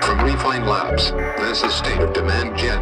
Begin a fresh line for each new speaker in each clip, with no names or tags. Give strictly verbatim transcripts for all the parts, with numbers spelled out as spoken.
From Refine Labs, this is State of Demand Gen.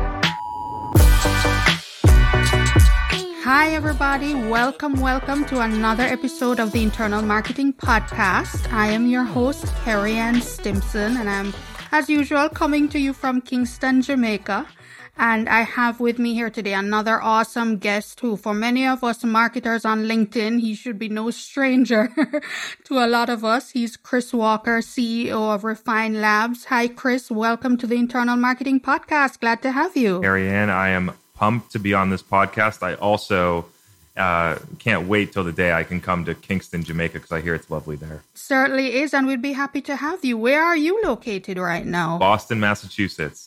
Hi, everybody. Welcome, welcome to another episode of the Internal Marketing Podcast. I am your host, Carrie Ann Stimson, and I'm, as usual, coming to you from Kingston, Jamaica. And I have with me here today another awesome guest who, for many of us marketers on LinkedIn, he should be no stranger to a lot of us. He's Chris Walker, C E O of Refine Labs. Hi, Chris. Welcome to the Internal Marketing Podcast. Glad to have you.
Carrie Ann, I am pumped to be on this podcast. I also uh, can't wait till the day I can come to Kingston, Jamaica, because I hear it's lovely there.
Certainly is, and we'd be happy to have you. Where are you located right now?
Boston, Massachusetts.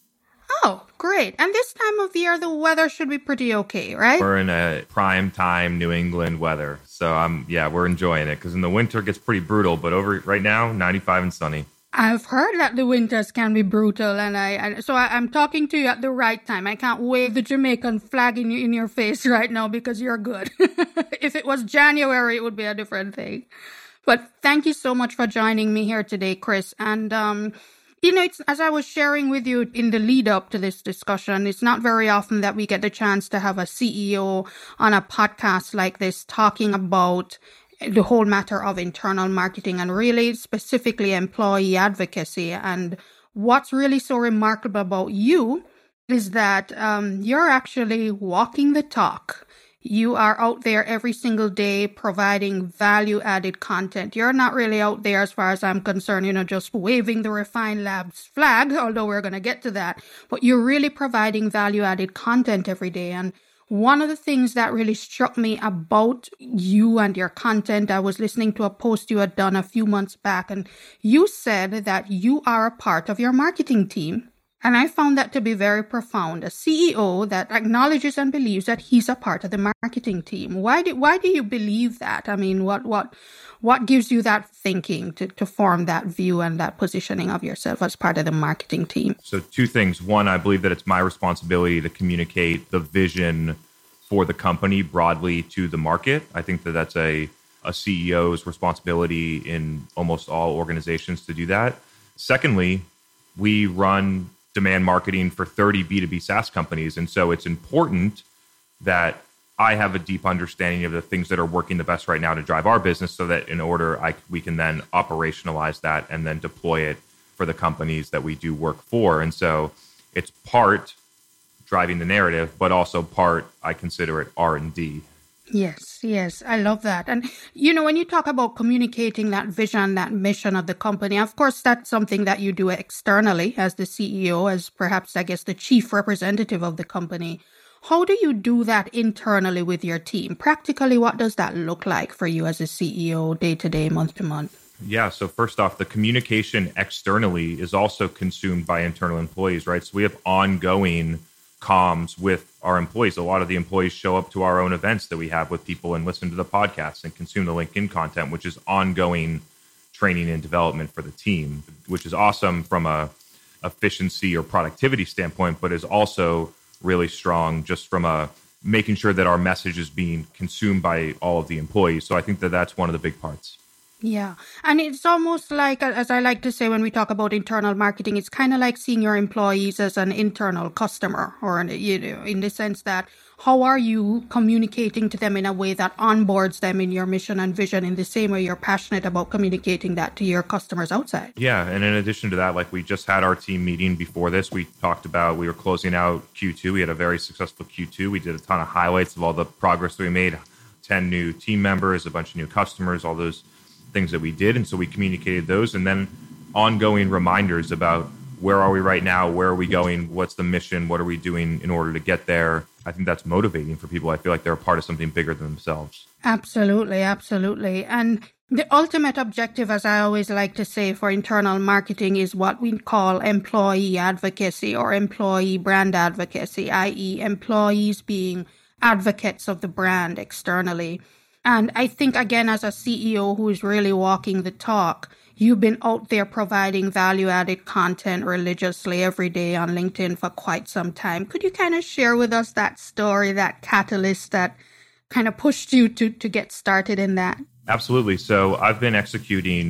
Oh, great. And this time of year, the weather should be pretty okay, right?
We're in a prime time New England weather. So, um, yeah, we're enjoying it because in the winter it gets pretty brutal. But over right now, ninety-five and sunny.
I've heard that the winters can be brutal. And I, I so I, I'm talking to you at the right time. I can't wave the Jamaican flag in, in your face right now because you're good. If it was January, it would be a different thing. But thank you so much for joining me here today, Chris. And, um... You know, it's, as I was sharing with you in the lead up to this discussion, it's not very often that we get the chance to have a C E O on a podcast like this talking about the whole matter of internal marketing and really specifically employee advocacy. And what's really so remarkable about you is that um, you're actually walking the talk. You are out there every single day providing value-added content. You're not really out there, as far as I'm concerned, you know, just waving the Refine Labs flag, although we're going to get to that. But you're really providing value-added content every day. And one of the things that really struck me about you and your content, I was listening to a post you had done a few months back, and you said that you are a part of your marketing team. And I found that to be very profound. A C E O that acknowledges and believes that he's a part of the marketing team. Why do, why do you believe that? I mean, what what what gives you that thinking to, to form that view and that positioning of yourself as part of the marketing team?
So two things. One, I believe that it's my responsibility to communicate the vision for the company broadly to the market. I think that that's a, a C E O's responsibility in almost all organizations to do that. Secondly, we run demand marketing for thirty B two B SaaS companies. And so it's important that I have a deep understanding of the things that are working the best right now to drive our business so that in order I, we can then operationalize that and then deploy it for the companies that we do work for. And so it's part driving the narrative, but also part, I consider it R and D.
Yes, yes, I love that. And, you know, when you talk about communicating that vision, that mission of the company, of course, that's something that you do externally as the C E O, as perhaps, I guess, the chief representative of the company. How do you do that internally with your team? Practically, what does that look like for you as a C E O day to day, month to month?
Yeah, so first off, the communication externally is also consumed by internal employees, right? So we have ongoing comms with our employees. A lot of the employees show up to our own events that we have with people and listen to the podcasts and consume the LinkedIn content, which is ongoing training and development for the team, which is awesome from a efficiency or productivity standpoint, but is also really strong just from a making sure that our message is being consumed by all of the employees. So I think that that's one of the big parts.
Yeah. And it's almost like, as I like to say when we talk about internal marketing, it's kind of like seeing your employees as an internal customer, or, you know, in the sense that how are you communicating to them in a way that onboards them in your mission and vision in the same way you're passionate about communicating that to your customers outside?
Yeah. And in addition to that, like we just had our team meeting before this, we talked about, we were closing out Q two. We had a very successful Q two. We did a ton of highlights of all the progress that we made, ten new team members, a bunch of new customers, all those things that we did. And so we communicated those, and then ongoing reminders about where are we right now? Where are we going? What's the mission? What are we doing in order to get there? I think that's motivating for people. I feel like they're a part of something bigger than themselves.
Absolutely. Absolutely. And the ultimate objective, as I always like to say, for internal marketing is what we call employee advocacy or employee brand advocacy, that is employees being advocates of the brand externally. And I think, again, as a C E O who is really walking the talk, you've been out there providing value-added content religiously every day on LinkedIn for quite some time. Could you kind of share with us that story, that catalyst that kind of pushed you to, to get started in that?
Absolutely. So I've been executing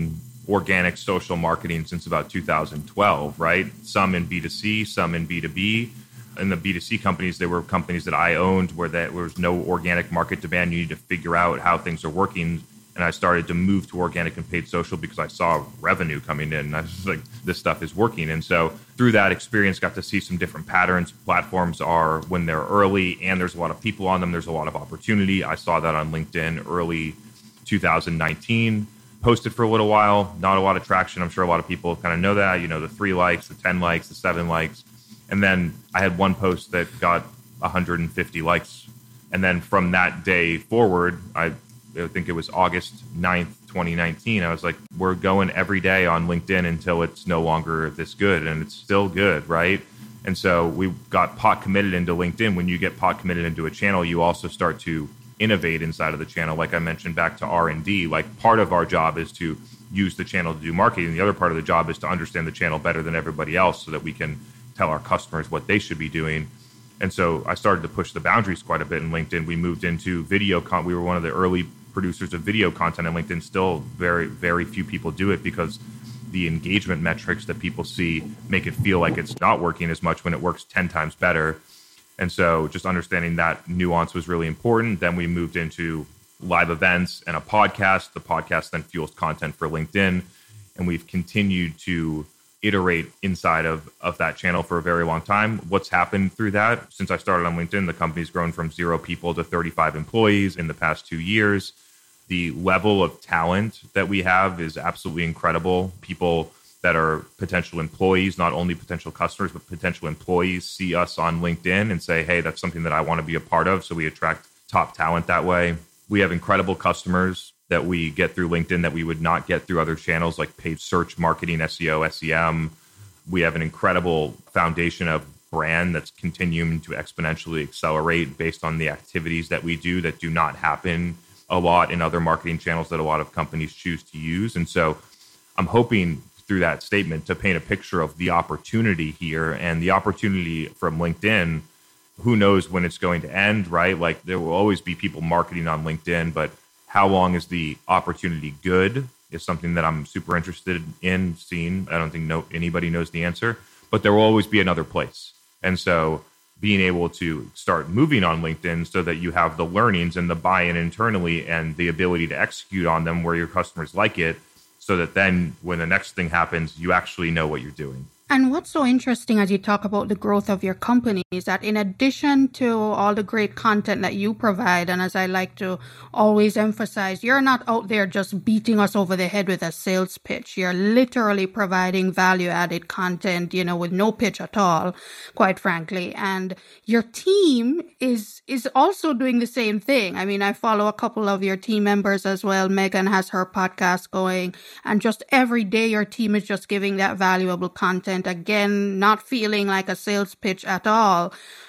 organic social marketing since about two thousand twelve, right? Some in B two C, some in B two B. In the B two C companies, they were companies that I owned where there was no organic market demand. You need to figure out how things are working. And I started to move to organic and paid social because I saw revenue coming in. And I was like, this stuff is working. And so through that experience, got to see some different patterns. Platforms are when they're early and there's a lot of people on them, there's a lot of opportunity. I saw that on LinkedIn early two thousand nineteen. Posted for a little while, not a lot of traction. I'm sure a lot of people kind of know that, you know, the three likes, the ten likes, the seven likes. And then I had one post that got one hundred fifty likes. And then from that day forward, I I think it was August ninth, twenty nineteen. I was like, we're going every day on LinkedIn until it's no longer this good. And it's still good, right? And so we got pot committed into LinkedIn. When you get pot committed into a channel, you also start to innovate inside of the channel. Like I mentioned back to R and D, like part of our job is to use the channel to do marketing. The other part of the job is to understand the channel better than everybody else so that we can tell our customers what they should be doing. And so I started to push the boundaries quite a bit in LinkedIn. We moved into video. Con- we were one of the early producers of video content on LinkedIn. Still very, very few people do it because the engagement metrics that people see make it feel like it's not working as much when it works ten times better. And so just understanding that nuance was really important. Then we moved into live events and a podcast. The podcast then fuels content for LinkedIn. And we've continued to iterate inside of, of that channel for a very long time. What's happened through that? Since I started on LinkedIn, the company's grown from zero people to thirty-five employees in the past two years. The level of talent that we have is absolutely incredible. People that are potential employees, not only potential customers, but potential employees see us on LinkedIn and say, hey, that's something that I want to be a part of. So we attract top talent that way. We have incredible customers that we get through LinkedIn that we would not get through other channels like paid search marketing, S E O, S E M. We have an incredible foundation of brand that's continuing to exponentially accelerate based on the activities that we do that do not happen a lot in other marketing channels that a lot of companies choose to use. And so I'm hoping through that statement to paint a picture of the opportunity here, and the opportunity from LinkedIn. Who knows when it's going to end, right? Like there will always be people marketing on LinkedIn, but how long is the opportunity good is something that I'm super interested in seeing. I don't think no anybody knows the answer, but there will always be another place. And so being able to start moving on LinkedIn so that you have the learnings and the buy-in internally and the ability to execute on them where your customers like it, so that then when the next thing happens, you actually know what you're doing.
And what's so interesting as you talk about the growth of your company is that in addition to all the great content that you provide, and as I like to always emphasize, you're not out there just beating us over the head with a sales pitch. You're literally providing value-added content, you know, with no pitch at all, quite frankly. And your team is is also doing the same thing. I mean, I follow a couple of your team members as well. Megan has her podcast going, and just every day your team is just giving that valuable content. Again, not feeling like a sales pitch at all.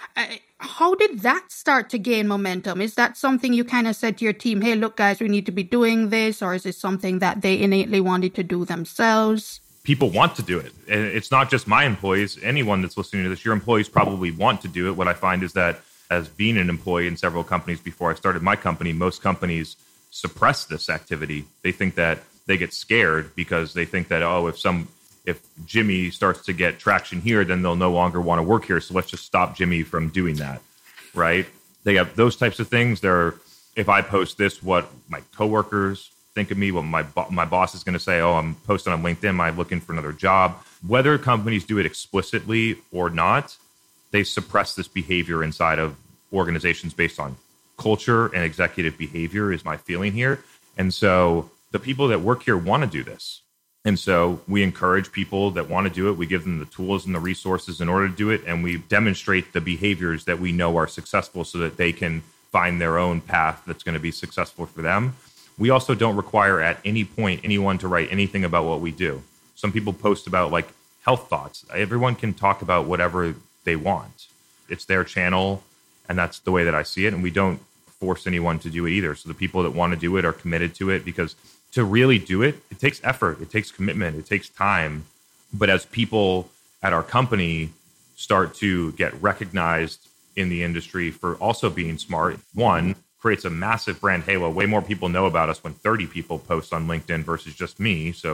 How did that start to gain momentum? Is that something you kind of said to your team, hey, look, guys, we need to be doing this? Or is it something that they innately wanted to do themselves?
People want to do it. And it's not just my employees. Anyone that's listening to this, your employees probably want to do it. What I find is that as being an employee in several companies before I started my company, most companies suppress this activity. They think that they get scared because they think that, oh, if some... if Jimmy starts to get traction here, then they'll no longer want to work here. So let's just stop Jimmy from doing that, right? They have those types of things. They're, if I post this, what my coworkers think of me, what my bo- my boss is going to say, oh, I'm posting on LinkedIn, am I looking for another job? Whether companies do it explicitly or not, they suppress this behavior inside of organizations based on culture and executive behavior is my feeling here. And so the people that work here want to do this. And so we encourage people that want to do it. We give them the tools and the resources in order to do it. And we demonstrate the behaviors that we know are successful so that they can find their own path that's going to be successful for them. We also don't require at any point anyone to write anything about what we do. Some people post about like health thoughts. Everyone can talk about whatever they want. It's their channel. And that's the way that I see it. And we don't force anyone to do it either. So the people that want to do it are committed to it, because to really do it, it takes effort, it takes commitment, it takes time. But as people at our company start to get recognized in the industry for also being smart, one, creates a massive brand halo. Way more people know about us when thirty people post on LinkedIn versus just me. So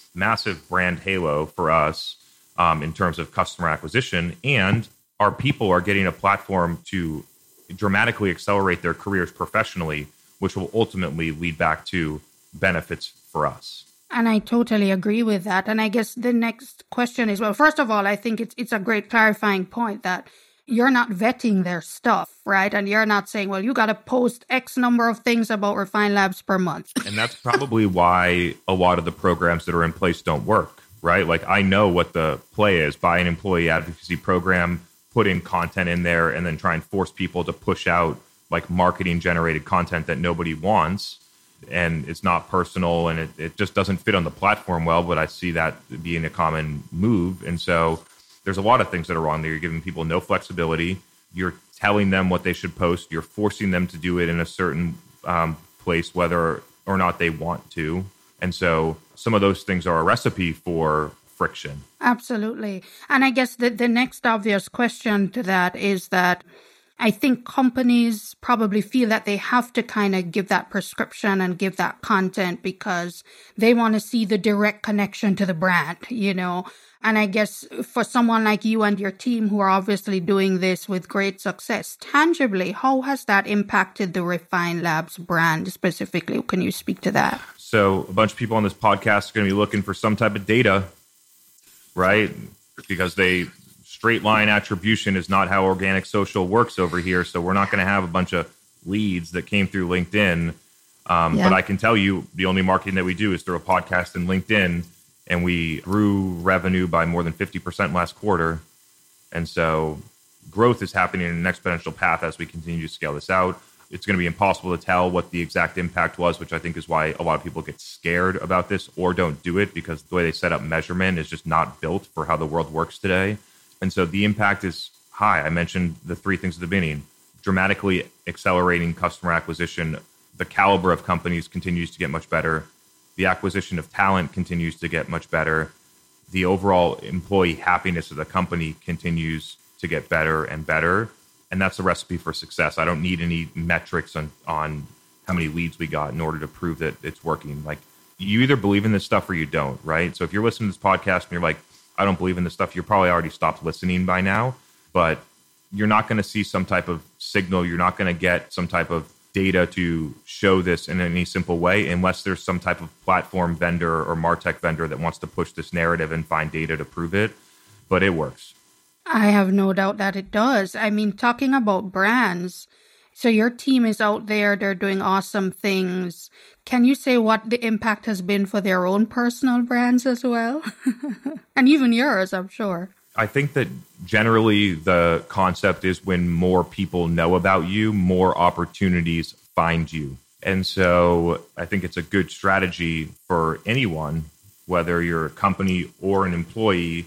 massive brand halo for us um, in terms of customer acquisition. And our people are getting a platform to dramatically accelerate their careers professionally, which will ultimately lead back to benefits for us.
And I totally agree with that. And I guess the next question is, well, first of all, I think it's it's a great clarifying point that you're not vetting their stuff, right? And you're not saying, well, you got to post X number of things about Refine Labs per month.
And that's probably why a lot of the programs that are in place don't work, right? Like I know what the play is: buy an employee advocacy program, put in content in there, and then try and force people to push out like marketing generated content that nobody wants. And it's not personal and it, it just doesn't fit on the platform well, but I see that being a common move. And so there's a lot of things that are wrong there. You're giving people no flexibility. You're telling them what they should post. You're forcing them to do it in a certain um, place, whether or not they want to. And so some of those things are a recipe for friction.
Absolutely. And I guess the, the next obvious question to that is that I think companies probably feel that they have to kind of give that prescription and give that content because they want to see the direct connection to the brand, you know. And I guess for someone like you and your team who are obviously doing this with great success, tangibly, how has that impacted the Refine Labs brand specifically? Can you speak to that?
So a bunch of people on this podcast are going to be looking for some type of data, right? Because they... straight line attribution is not how organic social works over here. So we're not going to have a bunch of leads that came through LinkedIn. Um, yeah. But I can tell you the only marketing that we do is through a podcast and LinkedIn. And we grew revenue by more than fifty percent last quarter. And so growth is happening in an exponential path as we continue to scale this out. It's going to be impossible to tell what the exact impact was, which I think is why a lot of people get scared about this or don't do it because the way they set up measurement is just not built for how the world works today. And so the impact is high. I mentioned the three things at the beginning: dramatically accelerating customer acquisition. The caliber of companies continues to get much better. The acquisition of talent continues to get much better. The overall employee happiness of the company continues to get better and better. And that's a recipe for success. I don't need any metrics on, on how many leads we got in order to prove that it's working. Like, you either believe in this stuff or you don't, right? So if you're listening to this podcast and you're like, I don't believe in this stuff, you're probably already stopped listening by now, but you're not going to see some type of signal. You're not going to get some type of data to show this in any simple way unless there's some type of platform vendor or MarTech vendor that wants to push this narrative and find data to prove it, but it works.
I have no doubt that it does. I mean, talking about brands, so your team is out there, they're doing awesome things. Can you say what the impact has been for their own personal brands as well? And even yours, I'm sure.
I think that generally the concept is when more people know about you, more opportunities find you. And so I think it's a good strategy for anyone, whether you're a company or an employee,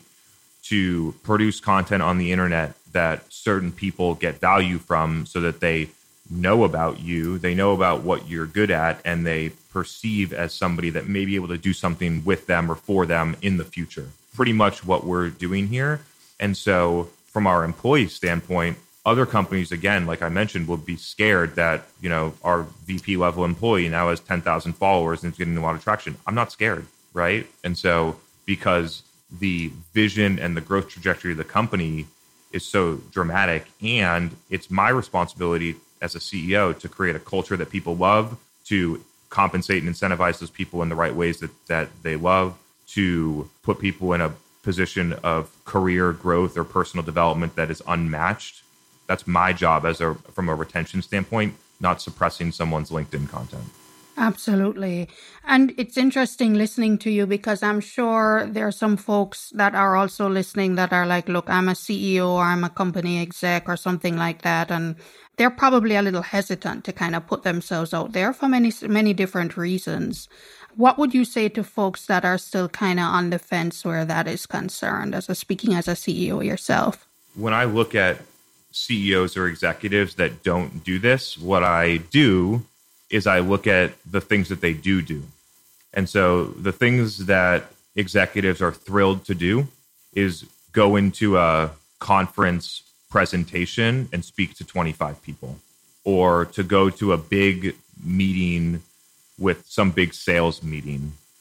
to produce content on the internet that certain people get value from so that they know about you, they know about what you're good at, and they perceive as somebody that may be able to do something with them or for them in the future. Pretty much what we're doing here. And so from our employee standpoint, other companies, again, like I mentioned, will be scared that, you know, our V P level employee now has ten thousand followers and is getting a lot of traction. I'm not scared, right? And so because the vision and the growth trajectory of the company is so dramatic, and it's my responsibility as a C E O to create a culture that people love, to compensate and incentivize those people in the right ways that, that they love, to put people in a position of career growth or personal development that is unmatched. That's my job as a from a retention standpoint, not suppressing someone's LinkedIn content.
Absolutely. And it's interesting listening to you because I'm sure there are some folks that are also listening that are like, look, I'm a C E O or I'm a company exec or something like that. And they're probably a little hesitant to kind of put themselves out there for many, many different reasons. What would you say to folks that are still kind of on the fence where that is concerned, as a speaking as a C E O yourself?
When I look at C E Os or executives that don't do this, what I do is I look at the things that they do do. And so the things that executives are thrilled to do is go into a conference presentation and speak to twenty-five people, or to go to a big meeting with some big sales meeting,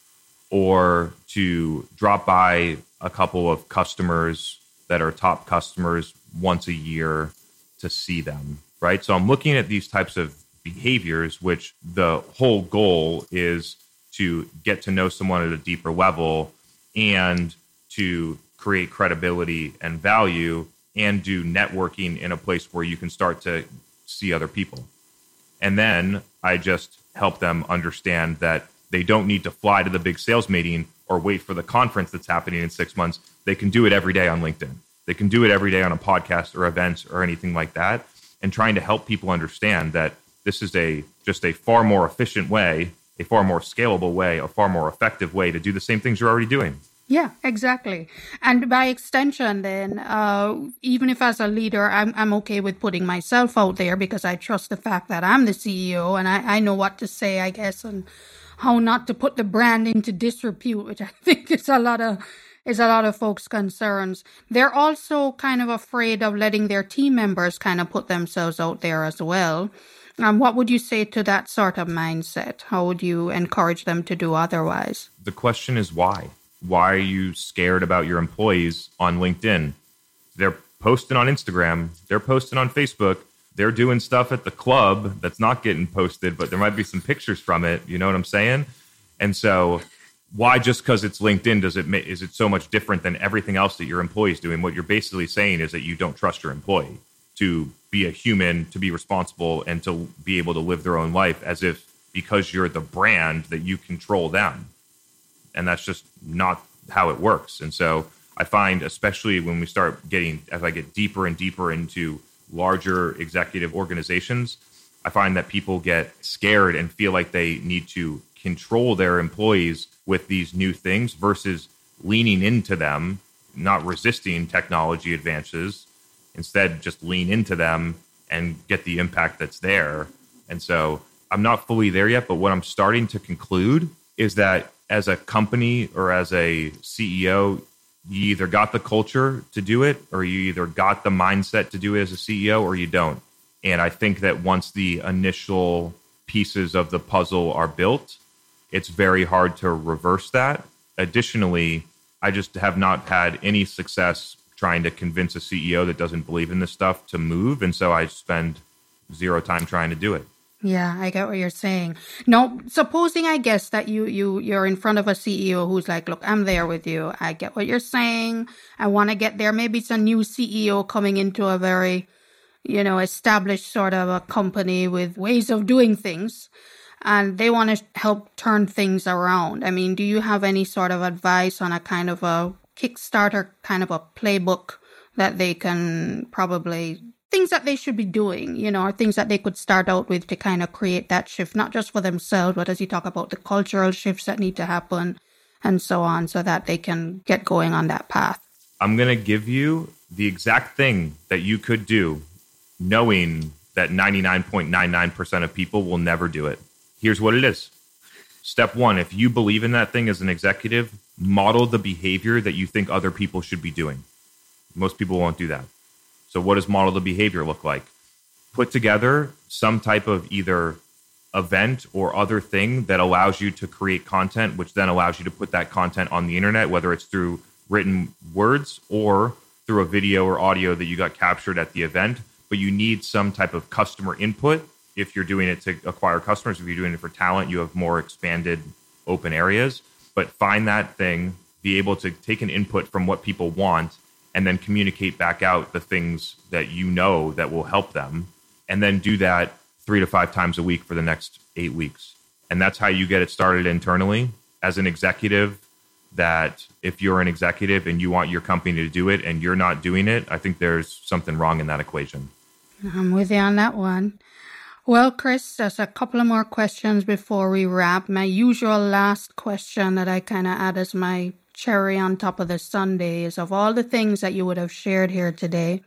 or to drop by a couple of customers that are top customers once a year to see them, right? So I'm looking at these types of behaviors, which the whole goal is to get to know someone at a deeper level and to create credibility and value and do networking in a place where you can start to see other people. And then I just help them understand that they don't need to fly to the big sales meeting or wait for the conference that's happening in six months. They can do it every day on LinkedIn. They can do it every day on a podcast or events or anything like that. And trying to help people understand that this is a just a far more efficient way, a far more scalable way, a far more effective way to do the same things you're already doing.
Yeah, exactly. And by extension, then, uh, even if as a leader, I'm I'm okay with putting myself out there because I trust the fact that I'm the C E O and I, I know what to say, I guess, and how not to put the brand into disrepute, which I think is a lot of is a lot of folks' concerns. They're also kind of afraid of letting their team members kind of put themselves out there as well. Um, what would you say to that sort of mindset? How would you encourage them to do otherwise?
The question is why? Why are you scared about your employees on LinkedIn? They're posting on Instagram. They're posting on Facebook. They're doing stuff at the club that's not getting posted, but there might be some pictures from it. You know what I'm saying? And so why just because it's LinkedIn does it ma- is it so much different than everything else that your employee's doing? What you're basically saying is that you don't trust your employee to be a human, to be responsible, and to be able to live their own life as if because you're the brand that you control them. And that's just not how it works. And so I find, especially when we start getting, as I get deeper and deeper into larger executive organizations, I find that people get scared and feel like they need to control their employees with these new things versus leaning into them, not resisting technology advances, instead just lean into them and get the impact that's there. And so I'm not fully there yet, but what I'm starting to conclude is that as a company or as a C E O, you either got the culture to do it or you either got the mindset to do it as a C E O or you don't. And I think that once the initial pieces of the puzzle are built, it's very hard to reverse that. Additionally, I just have not had any success trying to convince a C E O that doesn't believe in this stuff to move. And so I spend zero time trying to do it.
Yeah, I get what you're saying. Now, supposing, I guess, that you, you, you're in front of a C E O who's like, look, I'm there with you. I get what you're saying. I want to get there. Maybe it's a new C E O coming into a very, you know, established sort of a company with ways of doing things. And they want to help turn things around. I mean, do you have any sort of advice on a kind of a Kickstarter kind of a playbook that they can probably... things that they should be doing, you know, or things that they could start out with to kind of create that shift, not just for themselves, but as you talk about the cultural shifts that need to happen and so on, so that they can get going on that path?
I'm going to give you the exact thing that you could do, knowing that ninety-nine point nine nine percent of people will never do it. Here's what it is. Step one, if you believe in that thing as an executive, model the behavior that you think other people should be doing. Most people won't do that. So what does model the behavior look like? Put together some type of either event or other thing that allows you to create content, which then allows you to put that content on the internet, whether it's through written words or through a video or audio that you got captured at the event. But you need some type of customer input. If you're doing it to acquire customers, if you're doing it for talent, you have more expanded open areas. But find that thing, be able to take an input from what people want, and then communicate back out the things that you know that will help them. And then do that three to five times a week for the next eight weeks. And that's how you get it started internally as an executive, that if you're an executive and you want your company to do it and you're not doing it, I think there's something wrong in that equation.
I'm with you on that one. Well, Chris, there's a couple of more questions before we wrap. My usual last question that I kind of add as my cherry on top of the sundae is, of all the things that you would have shared here today,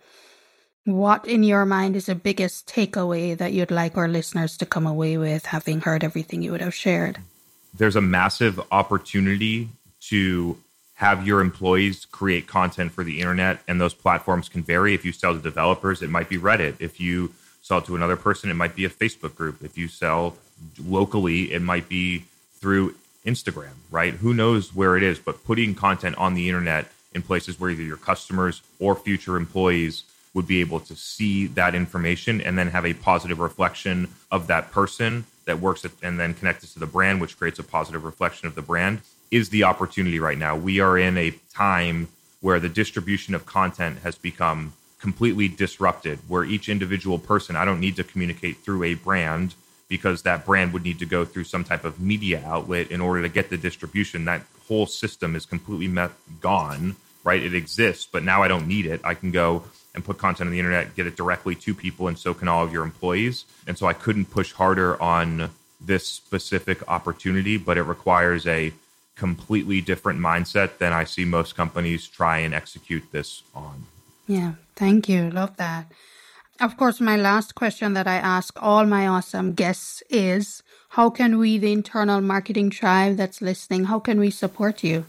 what in your mind is the biggest takeaway that you'd like our listeners to come away with, having heard everything you would have shared?
There's a massive opportunity to have your employees create content for the internet, and those platforms can vary. If you sell to developers, it might be Reddit. If you sell to another person, it might be a Facebook group. If you sell locally, it might be through Instagram, right? Who knows where it is, but putting content on the internet in places where either your customers or future employees would be able to see that information and then have a positive reflection of that person that works at, and then connect it to the brand, which creates a positive reflection of the brand, is the opportunity right now. We are in a time where the distribution of content has become completely disrupted, where each individual person, I don't need to communicate through a brand because that brand would need to go through some type of media outlet in order to get the distribution. That whole system is completely met, gone, right? It exists, but now I don't need it. I can go and put content on the internet, get it directly to people, and so can all of your employees. And so I couldn't push harder on this specific opportunity, but it requires a completely different mindset than I see most companies try and execute this on.
Yeah, thank you. Love that. Of course, my last question that I ask all my awesome guests is, how can we, the internal marketing tribe that's listening, how can we support you?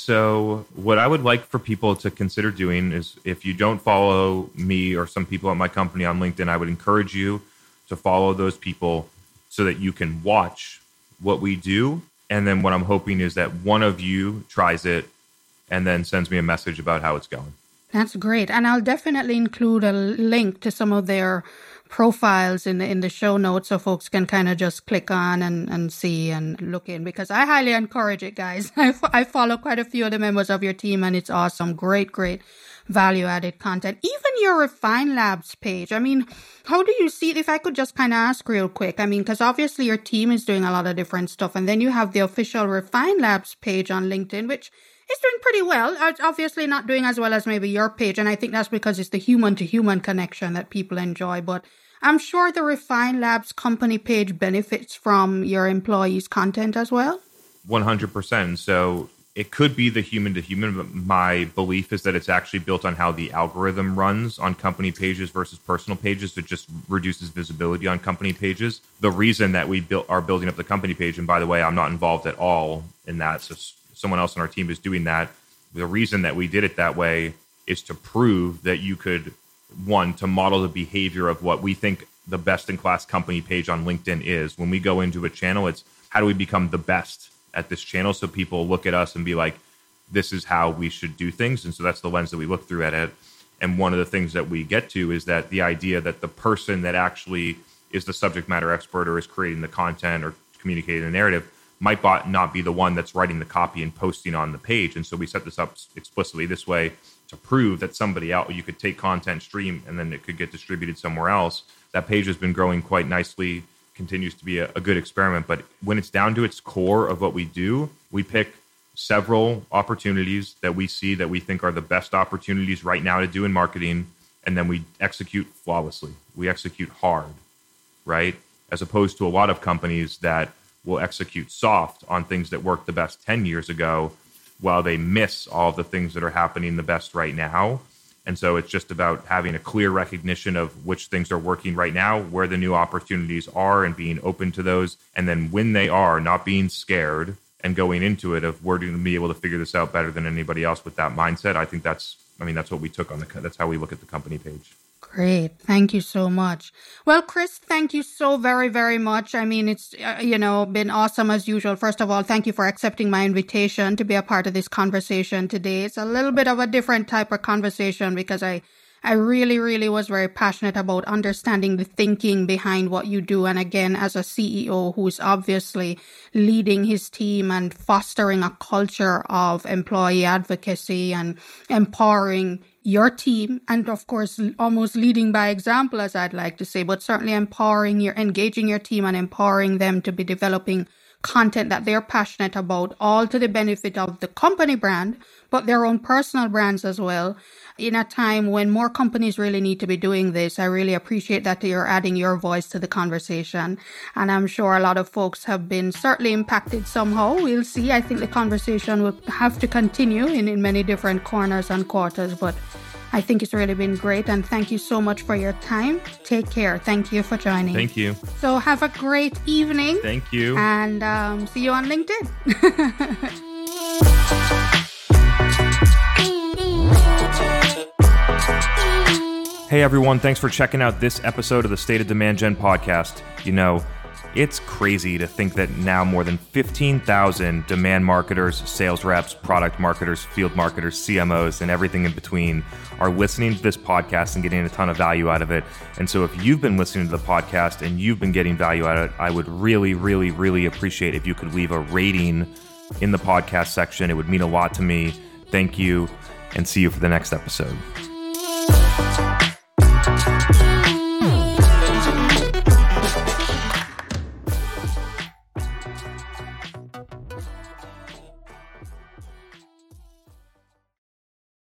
So what I would like for people to consider doing is, if you don't follow me or some people at my company on LinkedIn, I would encourage you to follow those people so that you can watch what we do. And then what I'm hoping is that one of you tries it and then sends me a message about how it's going.
That's great. And I'll definitely include a link to some of their profiles in the, in the show notes so folks can kind of just click on and, and see and look in, because I highly encourage it, guys. I, f- I follow quite a few of the members of your team, and it's awesome. Great, great value-added content. Even your Refine Labs page. I mean, how do you see it? If I could just kind of ask real quick. I mean, because obviously your team is doing a lot of different stuff. And then you have the official Refine Labs page on LinkedIn, which is doing pretty well. It's obviously not doing as well as maybe your page. And I think that's because it's the human-to-human connection that people enjoy. But I'm sure the Refine Labs company page benefits from your employees' content as well.
one hundred percent. So it could be the human-to-human, but my belief is that it's actually built on how the algorithm runs on company pages versus personal pages. It just reduces visibility on company pages. The reason that we built are building up the company page, and by the way, I'm not involved at all in that, so someone else on our team is doing that. The reason that we did it that way is to prove that you could, one, to model the behavior of what we think the best-in-class company page on LinkedIn is. When we go into a channel, it's how do we become the best at this channel, so people look at us and be like, this is how we should do things. And so that's the lens that we look through at it. And one of the things that we get to is that the idea that the person that actually is the subject matter expert or is creating the content or communicating the narrative might not be the one that's writing the copy and posting on the page. And so we set this up explicitly this way to prove that somebody else, you could take content, stream, and then it could get distributed somewhere else. That page has been growing quite nicely, continues to be a, a good experiment. But when it's down to its core of what we do, we pick several opportunities that we see that we think are the best opportunities right now to do in marketing, and then we execute flawlessly. We execute hard, right? As opposed to a lot of companies that will execute soft on things that worked the best ten years ago while they miss all the things that are happening the best right now. And so it's just about having a clear recognition of which things are working right now, where the new opportunities are, and being open to those. And then when they are, not being scared and going into it of we're going to be able to figure this out better than anybody else with that mindset. I think that's, I mean, that's what we took on the, that's how we look at the company page.
Great. Thank you so much. Well, Chris, thank you so very, very much. I mean, it's, uh, you know, been awesome as usual. First of all, thank you for accepting my invitation to be a part of this conversation today. It's a little bit of a different type of conversation because I, I really, really was very passionate about understanding the thinking behind what you do. And again, as a C E O who's obviously leading his team and fostering a culture of employee advocacy and empowering your team, and of course, almost leading by example, as I'd like to say, but certainly empowering your, engaging your team and empowering them to be developing content that they're passionate about, all to the benefit of the company brand, but their own personal brands as well. In a time when more companies really need to be doing this, I really appreciate that you're adding your voice to the conversation. And I'm sure a lot of folks have been certainly impacted somehow. We'll see. I think the conversation will have to continue in, in many different corners and quarters, but I think it's really been great. And thank you so much for your time. Take care. Thank you for joining.
Thank you.
So have a great evening.
Thank you.
And um, see you on LinkedIn.
Hey everyone, thanks for checking out this episode of the State of Demand Gen podcast. You know, It's crazy to think that now more than fifteen thousand demand marketers, sales reps, product marketers, field marketers, C M Os, and everything in between are listening to this podcast and getting a ton of value out of it. And so if you've been listening to the podcast and you've been getting value out of it, I would really, really, really appreciate if you could leave a rating in the podcast section. It would mean a lot to me. Thank you, and see you for the next episode.